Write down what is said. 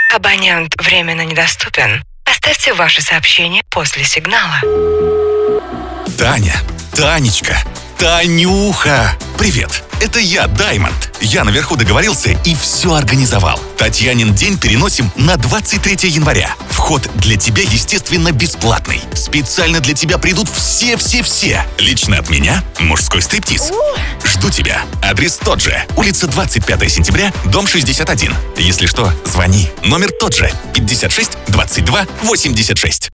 Абонент временно недоступен. Оставьте ваше сообщение после сигнала. Таня, Танечка, Танюха. Привет, это я, Даймонд. Я наверху договорился и все организовал. Татьянин день переносим на 23 января. Вход для тебя, естественно, бесплатный. Специально для тебя придут все. Лично от меня мужской стриптиз. Жду тебя. Адрес тот же. Улица 25 сентября, дом 61. Если что, звони. Номер тот же. 56 22 86.